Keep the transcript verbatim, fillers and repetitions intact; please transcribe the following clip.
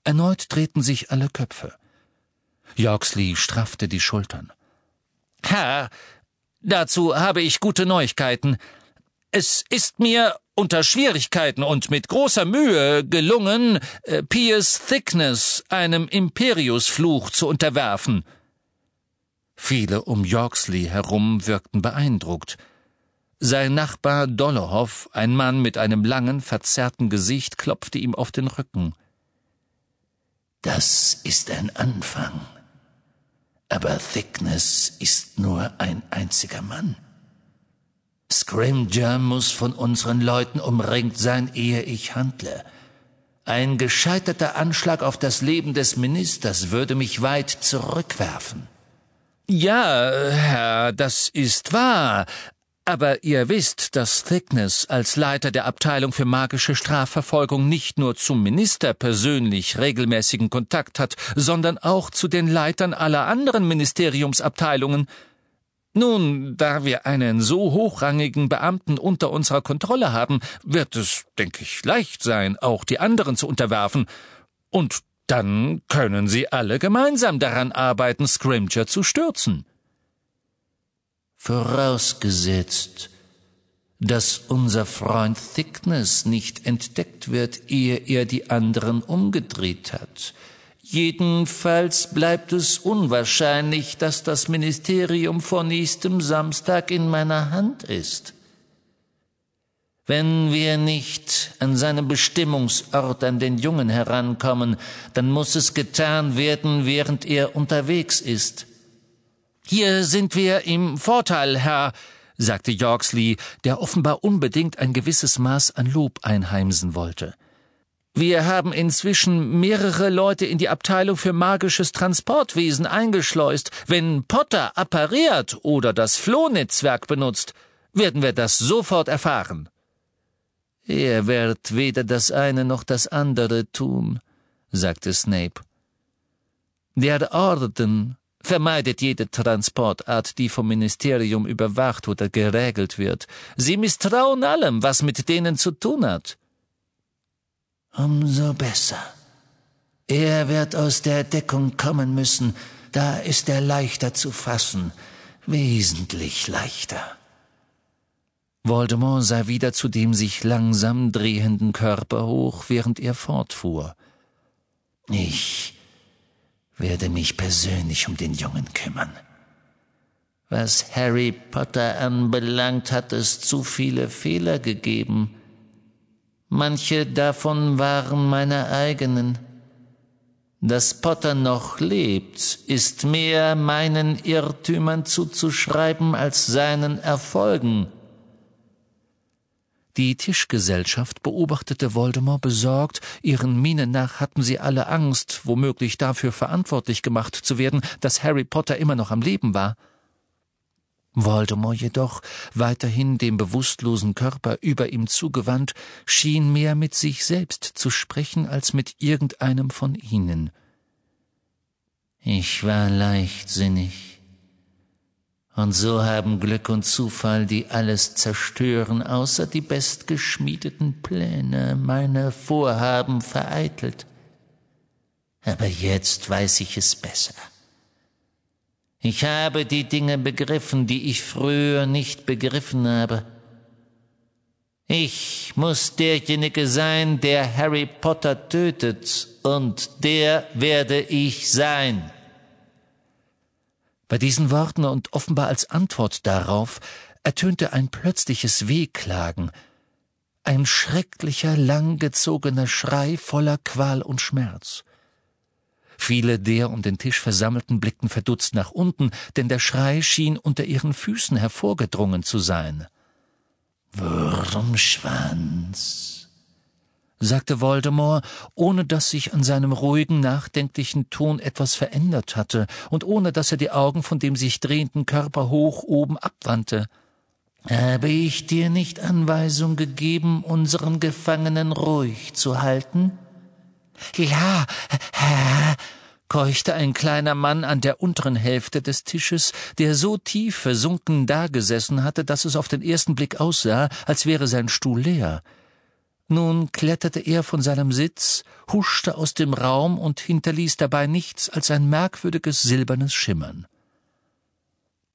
Erneut drehten sich alle Köpfe. Yorksley straffte die Schultern. »Herr, dazu habe ich gute Neuigkeiten. Es ist mir unter Schwierigkeiten und mit großer Mühe gelungen, äh, Piers Thickness einem Imperiusfluch zu unterwerfen.« Viele um Yorksley herum wirkten beeindruckt. Sein Nachbar Dolohov, ein Mann mit einem langen, verzerrten Gesicht, klopfte ihm auf den Rücken. »Das ist ein Anfang. Aber Thickness ist nur ein einziger Mann. Scrimgeour muss von unseren Leuten umringt sein, ehe ich handle. Ein gescheiterter Anschlag auf das Leben des Ministers würde mich weit zurückwerfen.« »Ja, Herr, das ist wahr. Aber ihr wisst, dass Thickness als Leiter der Abteilung für magische Strafverfolgung nicht nur zum Minister persönlich regelmäßigen Kontakt hat, sondern auch zu den Leitern aller anderen Ministeriumsabteilungen. Nun, da wir einen so hochrangigen Beamten unter unserer Kontrolle haben, wird es, denke ich, leicht sein, auch die anderen zu unterwerfen. Und dann können sie alle gemeinsam daran arbeiten, Scrimgeour zu stürzen.« »Vorausgesetzt, dass unser Freund Thickness nicht entdeckt wird, ehe er die anderen umgedreht hat. Jedenfalls bleibt es unwahrscheinlich, dass das Ministerium vor nächstem Samstag in meiner Hand ist. Wenn wir nicht an seinem Bestimmungsort an den Jungen herankommen, dann muss es getan werden, während er unterwegs ist.« »Hier sind wir im Vorteil, Herr«, sagte Yorksley, der offenbar unbedingt ein gewisses Maß an Lob einheimsen wollte. »Wir haben inzwischen mehrere Leute in die Abteilung für magisches Transportwesen eingeschleust. Wenn Potter appariert oder das Flohnetzwerk benutzt, werden wir das sofort erfahren.« »Er wird weder das eine noch das andere tun«, sagte Snape. »Der Orden vermeidet jede Transportart, die vom Ministerium überwacht oder geregelt wird. Sie misstrauen allem, was mit denen zu tun hat.« »Umso besser. Er wird aus der Deckung kommen müssen. Da ist er leichter zu fassen. Wesentlich leichter.« Voldemort sah wieder zu dem sich langsam drehenden Körper hoch, während er fortfuhr. »Ich werde mich persönlich um den Jungen kümmern. Was Harry Potter anbelangt, hat es zu viele Fehler gegeben. Manche davon waren meine eigenen. Dass Potter noch lebt, ist mehr meinen Irrtümern zuzuschreiben als seinen Erfolgen.« Die Tischgesellschaft beobachtete Voldemort besorgt, ihren Mienen nach hatten sie alle Angst, womöglich dafür verantwortlich gemacht zu werden, dass Harry Potter immer noch am Leben war. Voldemort jedoch, weiterhin dem bewusstlosen Körper über ihm zugewandt, schien mehr mit sich selbst zu sprechen als mit irgendeinem von ihnen. »Ich war leichtsinnig. Und so haben Glück und Zufall, die alles zerstören, außer die bestgeschmiedeten Pläne, meine Vorhaben vereitelt. Aber jetzt weiß ich es besser. Ich habe die Dinge begriffen, die ich früher nicht begriffen habe. Ich muss derjenige sein, der Harry Potter tötet, und der werde ich sein.« Bei diesen Worten und offenbar als Antwort darauf ertönte ein plötzliches Wehklagen, ein schrecklicher, langgezogener Schrei voller Qual und Schmerz. Viele der um den Tisch Versammelten blickten verdutzt nach unten, denn der Schrei schien unter ihren Füßen hervorgedrungen zu sein. »Wurmschwanz«, sagte Voldemort, ohne dass sich an seinem ruhigen, nachdenklichen Ton etwas verändert hatte und ohne dass er die Augen von dem sich drehenden Körper hoch oben abwandte. »Habe ich dir nicht Anweisung gegeben, unseren Gefangenen ruhig zu halten?« »Ja, Herr«, keuchte ein kleiner Mann an der unteren Hälfte des Tisches, der so tief versunken dagesessen hatte, dass es auf den ersten Blick aussah, als wäre sein Stuhl leer. Nun kletterte er von seinem Sitz, huschte aus dem Raum und hinterließ dabei nichts als ein merkwürdiges silbernes Schimmern.